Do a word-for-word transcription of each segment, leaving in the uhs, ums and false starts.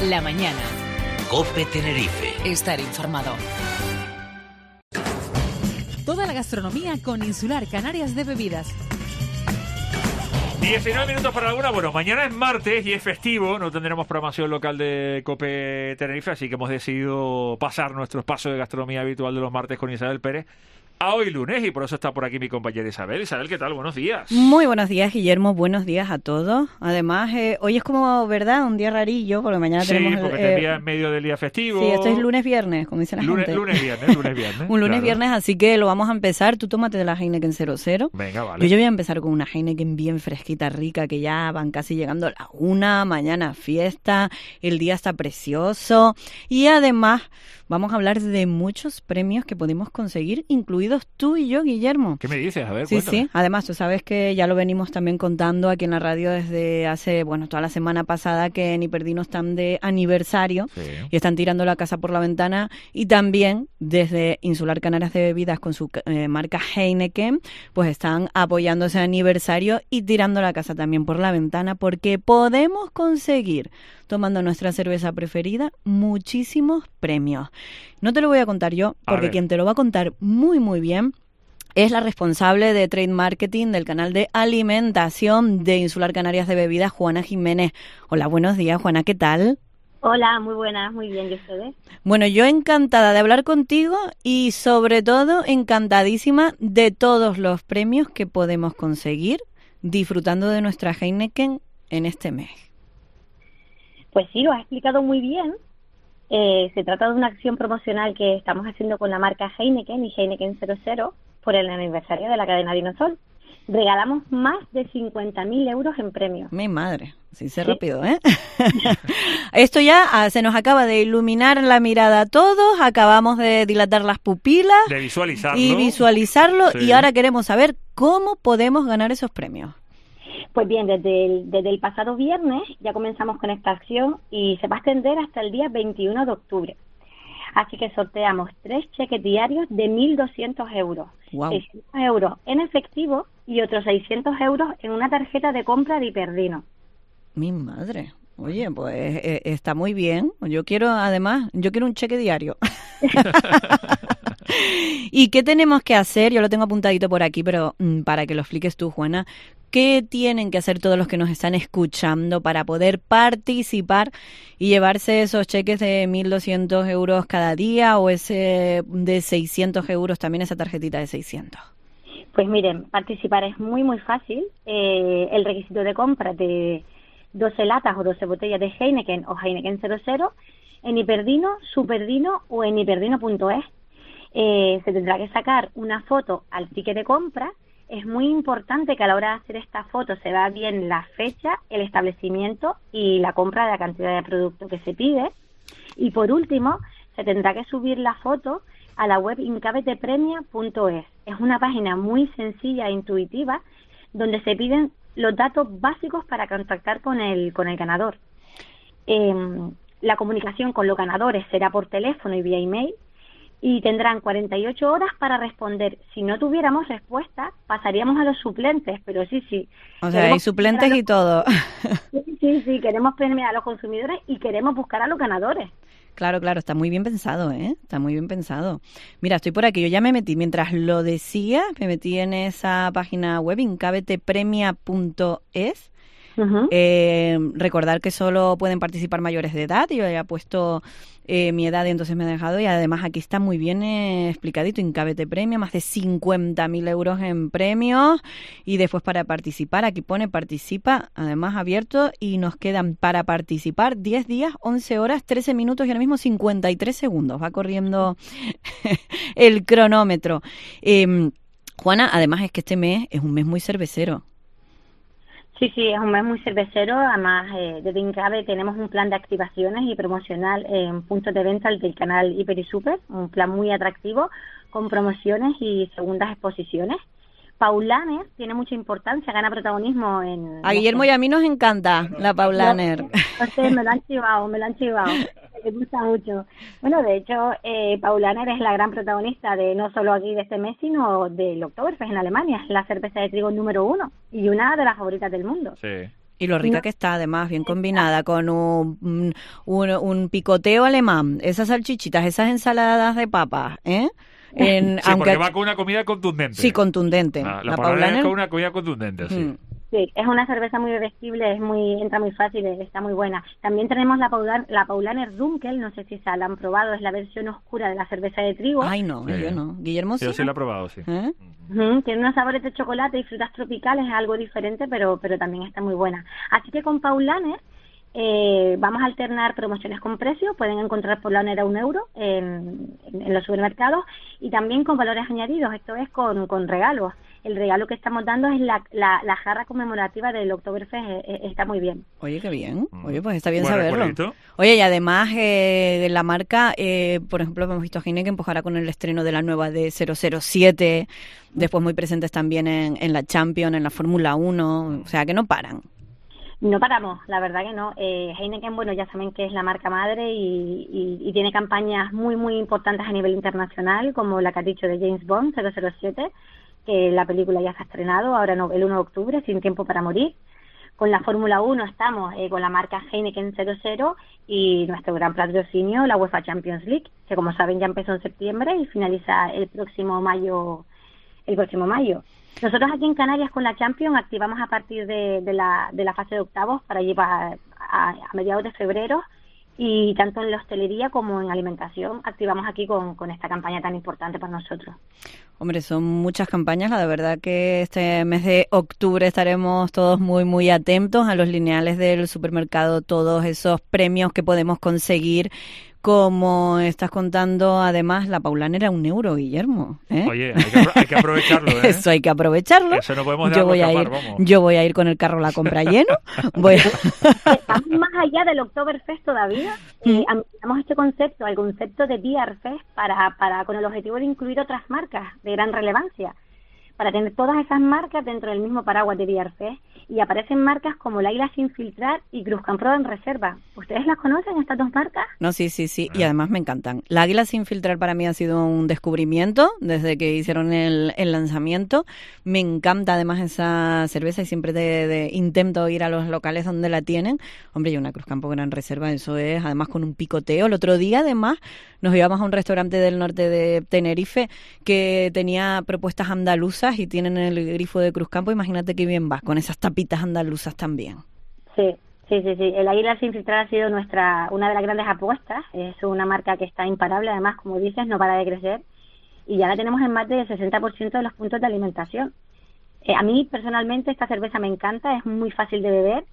La mañana. COPE Tenerife. Estar informado. Toda la gastronomía con Insular Canarias de Bebidas. diecinueve minutos para la una. Bueno, mañana es martes y es festivo. No tendremos programación local de COPE Tenerife, así que hemos decidido pasar nuestro espacio de gastronomía habitual de los martes con Isabel Pérez a hoy lunes, y por eso está por aquí mi compañera Isabel. Isabel, ¿qué tal? Buenos días. Muy buenos días, Guillermo. Buenos días a todos. Además, eh, hoy es como, ¿verdad? Un día rarillo, porque mañana sí, tenemos... Sí, porque eh, te envía en medio del día festivo. Sí, esto es lunes-viernes, como dice la lunes, gente. Lunes-viernes, lunes-viernes. Un claro. lunes-viernes, así que lo vamos a empezar. Tú tómate de la Heineken cero cero. Venga, vale. Yo, yo voy a empezar con una Heineken bien fresquita, rica, que ya van casi llegando a la una, mañana fiesta, el día está precioso. Y además, vamos a hablar de muchos premios que podemos conseguir, incluidos tú y yo, Guillermo. ¿Qué me dices? A ver, Sí, cuéntame. sí. Además, tú sabes que ya lo venimos también contando aquí en la radio desde hace, bueno, toda la semana pasada, que Ni Perdino están de aniversario Sí. y están tirando la casa por la ventana. Y también desde Insular Canarias de Bebidas con su eh, marca Heineken, pues están apoyando ese aniversario y tirando la casa también por la ventana, porque podemos conseguir, tomando nuestra cerveza preferida, muchísimos premios. No te lo voy a contar yo, porque quien te lo va a contar muy, muy bien es la responsable de Trade Marketing del canal de alimentación de Insular Canarias de Bebidas, Juana Jiménez. Hola, buenos días, Juana, ¿qué tal? Hola, muy buenas, muy bien, ¿y ustedes? Bueno, yo encantada de hablar contigo y sobre todo encantadísima de todos los premios que podemos conseguir disfrutando de nuestra Heineken en este mes. Pues sí, lo has explicado muy bien. Eh, se trata de una acción promocional que estamos haciendo con la marca Heineken y Heineken cero cero por el aniversario de la cadena Dinosol. Regalamos más de cincuenta mil euros en premios. Mi madre, sí, sé ¿Sí? rápido, ¿eh? Esto ya ah, se nos acaba de iluminar la mirada a todos, acabamos de dilatar las pupilas. De visualizarlo. Y visualizarlo, Sí. y ahora queremos saber cómo podemos ganar esos premios. Pues bien, desde el, desde el pasado viernes ya comenzamos con esta acción y se va a extender hasta el día veintiuno de octubre. Así que sorteamos tres cheques diarios de mil doscientos euros. Wow. seiscientos euros en efectivo y otros seiscientos euros en una tarjeta de compra de Hiperdino. Mi madre. Oye, pues eh, está muy bien. Yo quiero, además, yo quiero un cheque diario. ¿Y qué tenemos que hacer? Yo lo tengo apuntadito por aquí, pero mm, para que lo expliques tú, Juana. ¿Qué tienen que hacer todos los que nos están escuchando para poder participar y llevarse esos cheques de mil doscientos euros cada día o ese de seiscientos euros, también esa tarjetita de seiscientos? Pues miren, participar es muy muy fácil. Eh, el requisito de compra de doce latas o doce botellas de Heineken o Heineken cero cero en Hiperdino, Superdino o en hiperdino punto es. Eh, se tendrá que sacar una foto al ticket de compra. Es muy importante que a la hora de hacer esta foto se vea bien la fecha, el establecimiento y la compra de la cantidad de producto que se pide. Y por último, se tendrá que subir la foto a la web incabetepremia punto es. Es una página muy sencilla e intuitiva donde se piden los datos básicos para contactar con el, con el ganador. Eh, la comunicación con los ganadores será por teléfono y vía email. Y tendrán cuarenta y ocho horas para responder. Si no tuviéramos respuesta, pasaríamos a los suplentes, pero sí, sí. O sea, hay suplentes los... y todo. Sí, sí, sí, queremos premiar a los consumidores y queremos buscar a los ganadores. Claro, claro, está muy bien pensado, ¿eh? Está muy bien pensado. Mira, estoy por aquí, yo ya me metí, mientras lo decía, me metí en esa página web, incabetepremia punto es. Uh-huh. Eh, recordar que solo pueden participar mayores de edad. Yo ya he puesto eh, mi edad y entonces me he dejado, y además aquí está muy bien eh, explicadito. Incabete Premia, más de cincuenta mil euros en premios, y después para participar, aquí pone participa, además abierto, y nos quedan para participar diez días, once horas, trece minutos y ahora mismo cincuenta y tres segundos. Va corriendo el cronómetro. Eh, Juana, además es que este mes es un mes muy cervecero. Sí, sí, es un mes muy cervecero. Además, eh, desde Incabe tenemos un plan de activaciones y promocional en puntos de venta del canal Hiper y Super, un plan muy atractivo con promociones y segundas exposiciones. Paulaner tiene mucha importancia, gana protagonismo en... A Guillermo y a mí nos encanta la Paulaner. No, no sé, me lo han chivado, me lo han chivado. Me gusta mucho. Bueno, de hecho, eh, Paulaner es la gran protagonista de no solo aquí de este mes, sino del Oktoberfest en Alemania. Es la cerveza de trigo número uno y una de las favoritas del mundo. Sí. Y lo rica No. que está, además, bien combinada con un, un, un, un picoteo alemán, esas salchichitas, esas ensaladas de papas, ¿eh? En, Sí, aunque porque va con una comida contundente. Sí, contundente. Ah, la La Paulaner es Paulaner- con una comida contundente, sí. Mm. Sí, es una cerveza muy bebestible, es muy entra muy fácil, está muy buena. También tenemos la Paulaner, la Paulaner Dunkel, no sé si se la han probado, es la versión oscura de la cerveza de trigo. Ay, no, Sí. yo no. Guillermo, sí. Yo sí lo he probado, sí. ¿Eh? Ujú, tiene unos sabores de chocolate y frutas tropicales, es algo diferente, pero pero también está muy buena. Así que con Paulaner eh, vamos a alternar promociones con precios, pueden encontrar Paulaner a un euro en, en, en los supermercados y también con valores añadidos, esto es con, con regalos. El regalo que estamos dando es la, la, la jarra conmemorativa del Oktoberfest, eh, eh, está muy bien. Oye, qué bien. Mm. Oye, pues está bien Buen saberlo. recuerdito. Oye, y además eh, la marca, eh, por ejemplo, hemos visto a Heineken empujará con el estreno de la nueva de cero cero siete, después muy presentes también en, en la Champions, en la Fórmula uno, o sea, que no paran. No paramos, la verdad que no. Eh, Heineken, bueno, ya saben que es la marca madre y, y, y tiene campañas muy, muy importantes a nivel internacional, como la que has dicho de James Bond, cero cero siete, que la película ya se ha estrenado ahora no, el uno de octubre, Sin tiempo para morir. Con la Fórmula uno estamos eh, con la marca Heineken cero cero y nuestro gran patrocinio, la UEFA Champions League, que como saben ya empezó en septiembre y finaliza el próximo mayo. el próximo mayo. Nosotros aquí en Canarias con la Champions activamos a partir de, de, la, de la fase de octavos para llevar a, a mediados de febrero y tanto en la hostelería como en alimentación activamos aquí con, con esta campaña tan importante para nosotros. Hombre, son muchas campañas, la verdad que este mes de octubre estaremos todos muy, muy atentos a los lineales del supermercado, todos esos premios que podemos conseguir. Como estás contando, además, la Paulaner era un euro, Guillermo. ¿eh? Oye, hay que, apro- hay que aprovecharlo, ¿eh? Eso hay que aprovecharlo. Eso no podemos yo dejarlo voy a ir, escapar, vamos. yo voy a ir con el carro a la compra lleno. Voy a... Estamos más allá del Oktoberfest todavía. Eh, ampliamos este concepto al concepto de Beer Fest para, para, con el objetivo de incluir otras marcas de gran relevancia, para tener todas esas marcas dentro del mismo paraguas de Beer Fest. Y aparecen marcas como el Águila Sin Filtrar y Cruzcampo en Reserva. ¿Ustedes las conocen, estas dos marcas? No, sí, sí, sí. Y además me encantan. La Águila Sin Filtrar para mí ha sido un descubrimiento desde que hicieron el, el lanzamiento. Me encanta además esa cerveza y siempre de, de intento ir a los locales donde la tienen. Hombre, y una Cruzcampo Gran Reserva, eso es, además con un picoteo. El otro día, además, nos íbamos a un restaurante del norte de Tenerife que tenía propuestas andaluzas y tienen el grifo de Cruzcampo. Imagínate qué bien va con esas tapitas andaluzas también. Sí, sí, sí, sí. El Águila Sin Filtrar ha sido nuestra una de las grandes apuestas. Es una marca que está imparable, además, como dices, no para de crecer. Y ya la tenemos en más del sesenta por ciento de los puntos de alimentación. Eh, a mí, personalmente, esta cerveza me encanta, es muy fácil de beber.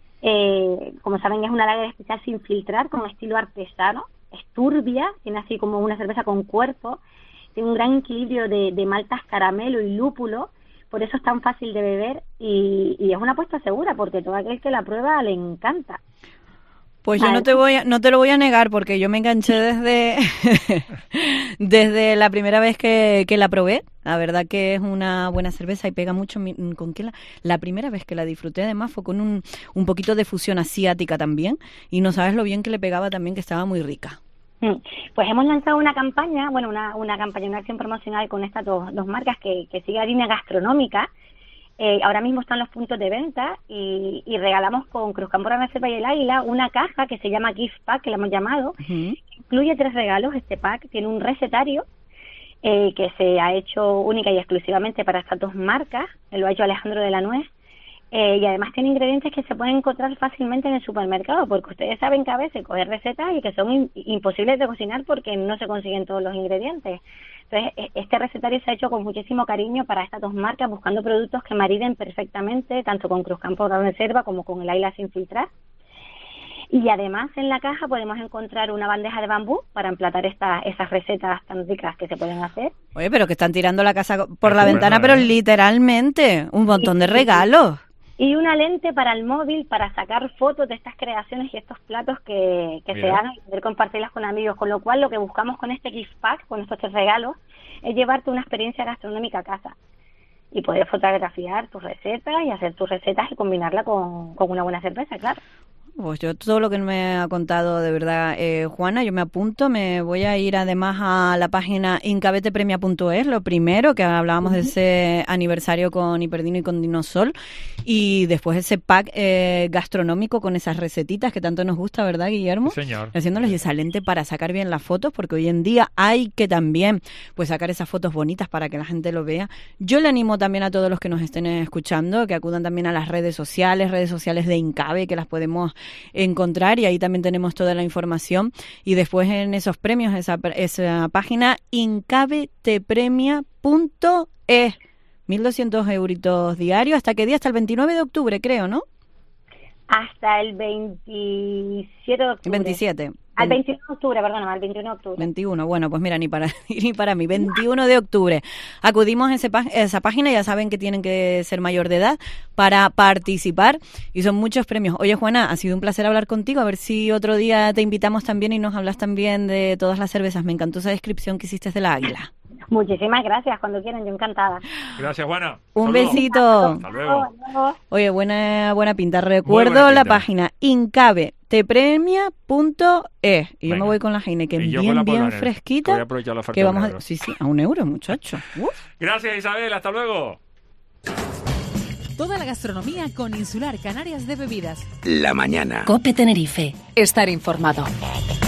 Eh, como saben, es una lager especial sin filtrar, con estilo artesano. Es turbia, tiene así como una cerveza con cuerpo. Tiene un gran equilibrio de, de maltas caramelo y lúpulo. Por eso es tan fácil de beber y, y es una apuesta segura, porque todo aquel que la prueba le encanta. Pues yo no te voy a, no te lo voy a negar, porque yo me enganché desde desde la primera vez que, que la probé. La verdad que es una buena cerveza y pega mucho. ¿Con qué la, la primera vez que la disfruté además fue con un, un poquito de fusión asiática también, y no sabes lo bien que le pegaba también, que estaba muy rica. Pues hemos lanzado una campaña, bueno, una, una campaña, una acción promocional con estas dos, dos marcas que, que sigue la línea gastronómica. Eh, ahora mismo están los puntos de venta y, y regalamos con Cruzcampo Gran Reserva y el Águila una caja que se llama Gift Pack, que la hemos llamado. Uh-huh. Incluye tres regalos. Este pack tiene un recetario eh, que se ha hecho única y exclusivamente para estas dos marcas. Lo ha hecho Alejandro de la Nuez. Eh, y además tiene ingredientes que se pueden encontrar fácilmente en el supermercado, porque ustedes saben que a veces coger recetas y que son in, imposibles de cocinar porque no se consiguen todos los ingredientes. Entonces, este recetario se ha hecho con muchísimo cariño para estas dos marcas, buscando productos que mariden perfectamente, tanto con Cruzcampo Gran Reserva como con el Águila Sin Filtrar. Y además en la caja podemos encontrar una bandeja de bambú para emplatar esta, esas recetas tan ricas que se pueden hacer. Oye, pero que están tirando la casa por la ventana, pero literalmente, un montón de regalos. Y una lente para el móvil para sacar fotos de estas creaciones y estos platos que, que se hagan y poder compartirlas con amigos. Con lo cual, lo que buscamos con este gift pack, con estos tres regalos, es llevarte una experiencia gastronómica a casa y poder fotografiar tus recetas y hacer tus recetas y combinarla con, con una buena cerveza, claro. pues yo todo lo que me ha contado de verdad eh, Juana, yo me apunto, me voy a ir además a la página incabetepremia punto es, lo primero, que hablábamos uh-huh. de ese aniversario con Hiperdino y con Dinosol, y después ese pack eh, gastronómico con esas recetitas que tanto nos gusta, ¿verdad, Guillermo? Sí, señor. Haciéndoles excelente para sacar bien las fotos, porque hoy en día hay que también pues sacar esas fotos bonitas para que la gente lo vea. Yo le animo también a todos los que nos estén escuchando que acudan también a las redes sociales, redes sociales de Incabe, que las podemos encontrar, y ahí también tenemos toda la información, y después en esos premios, esa, esa página incabetepremia punto es, mil doscientos euritos diarios. ¿Hasta qué día? Hasta el veintinueve de octubre, creo, ¿no? Hasta el veintisiete de octubre. veintisiete. Al veintiuno de octubre, perdón, al veintiuno de octubre. veintiuno, bueno, pues mira, ni para ni para mí, veintiuno de octubre. Acudimos a ese, esa página, ya saben que tienen que ser mayor de edad para participar, y son muchos premios. Oye, Juana, ha sido un placer hablar contigo, a ver si otro día te invitamos también y nos hablas también de todas las cervezas. Me encantó esa descripción que hiciste de la Águila. Muchísimas gracias, cuando quieran, yo encantada. Gracias, Juana. Un Saludos. besito. Hasta luego. Oye, buena buena pinta. Recuerdo buena la pinta. página incabetepremia punto es. Y yo Venga. me voy con la Heineken Y yo bien, con la bien Polaner, fresquita. que voy a aprovechar la oferta Que de vamos un a... euro. Sí, sí, a un euro, muchacho. Uf. Gracias, Isabel. Hasta luego. Toda la gastronomía con Insular Canarias de Bebidas. La mañana. COPE Tenerife. Estar informado.